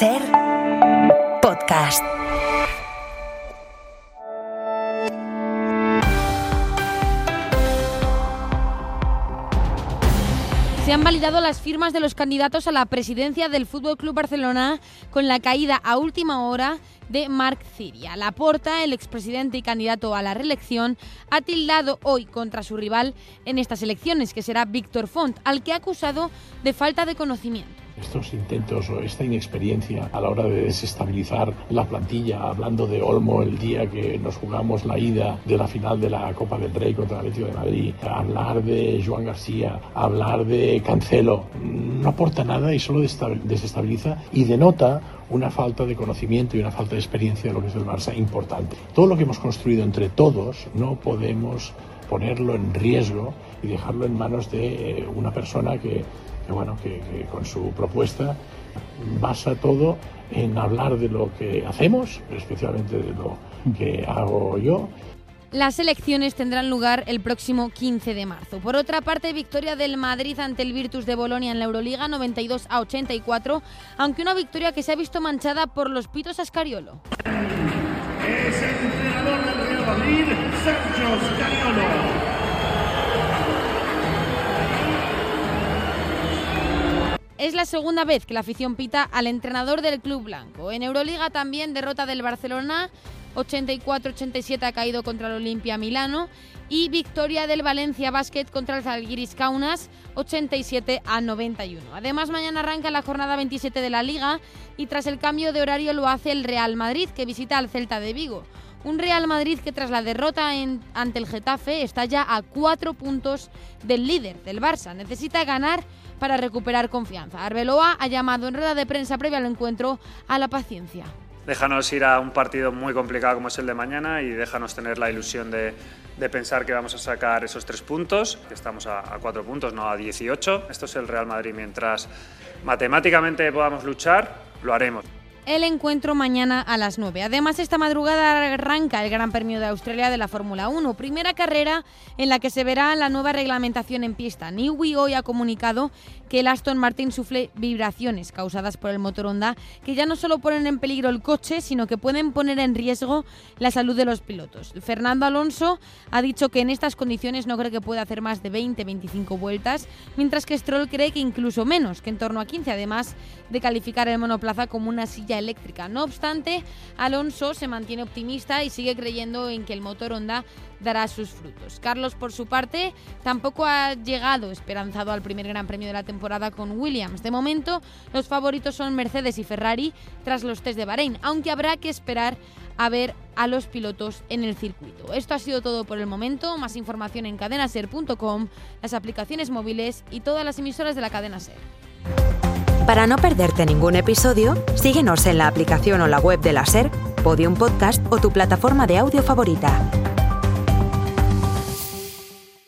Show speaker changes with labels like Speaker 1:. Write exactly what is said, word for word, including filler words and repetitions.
Speaker 1: Ser Podcast.
Speaker 2: Se han validado las firmas de los candidatos a la presidencia del F C Barcelona con la caída a última hora de Marc Ciria. Laporta, el expresidente y candidato a la reelección, ha tildado hoy contra su rival en estas elecciones, que será Víctor Font, al que ha acusado de falta de conocimiento.
Speaker 3: Estos intentos o esta inexperiencia a la hora de desestabilizar la plantilla, hablando de Olmo el día que nos jugamos la ida de la final de la Copa del Rey contra el Atlético de Madrid, hablar de Joan García, hablar de Cancelo, no aporta nada y solo desestabiliza y denota una falta de conocimiento y una falta de experiencia de lo que es el Barça importante. Todo lo que hemos construido entre todos no podemos ponerlo en riesgo y dejarlo en manos de una persona que que bueno, que, que con su propuesta basa todo en hablar de lo que hacemos, especialmente de lo que hago yo.
Speaker 2: Las elecciones tendrán lugar el próximo quince de marzo. Por otra parte, victoria del Madrid ante el Virtus de Bolonia en la Euroliga, noventa y dos a ochenta y cuatro, aunque una victoria que se ha visto manchada por los pitos a Scariolo.
Speaker 4: Es el entrenador del Real Madrid, Sergio Scariolo.
Speaker 2: Es la segunda vez que la afición pita al entrenador del club blanco. En Euroliga también derrota del Barcelona, ochenta y cuatro a ochenta y siete ha caído contra el Olimpia Milano, y victoria del Valencia Basket contra el Zalgiris Kaunas, ochenta y siete a noventa y uno. Además, mañana arranca la jornada veintisiete de la Liga y tras el cambio de horario lo hace el Real Madrid, que visita al Celta de Vigo. Un Real Madrid que tras la derrota en, ante el Getafe está ya a cuatro puntos del líder, del Barça. Necesita ganar para recuperar confianza. Arbeloa ha llamado en rueda de prensa previa al encuentro a la paciencia.
Speaker 5: Déjanos ir a un partido muy complicado como es el de mañana y déjanos tener la ilusión de, de pensar que vamos a sacar esos tres puntos, que estamos a, a cuatro puntos, no a dieciocho. Esto es el Real Madrid. Mientras matemáticamente podamos luchar, lo haremos.
Speaker 2: El encuentro mañana a las nueve. Además, esta madrugada arranca el Gran Premio de Australia de la Fórmula uno, primera carrera en la que se verá la nueva reglamentación en pista. Newey hoy ha comunicado que el Aston Martin sufre vibraciones causadas por el motor Honda, que ya no solo ponen en peligro el coche, sino que pueden poner en riesgo la salud de los pilotos. Fernando Alonso ha dicho que en estas condiciones no cree que pueda hacer más de veinte a veinticinco vueltas, mientras que Stroll cree que incluso menos, que en torno a quince, además de calificar el monoplaza como una silla eléctrica. No obstante, Alonso se mantiene optimista y sigue creyendo en que el motor Honda dará sus frutos. Carlos, por su parte, tampoco ha llegado esperanzado al primer Gran Premio de la temporada con Williams. De momento, los favoritos son Mercedes y Ferrari tras los test de Bahrein, aunque habrá que esperar a ver a los pilotos en el circuito. Esto ha sido todo por el momento. Más información en cadena ser punto com, las aplicaciones móviles y todas las emisoras de la cadena SER.
Speaker 1: Para no perderte ningún episodio, síguenos en la aplicación o la web de la SER, Podium Podcast o tu plataforma de audio favorita.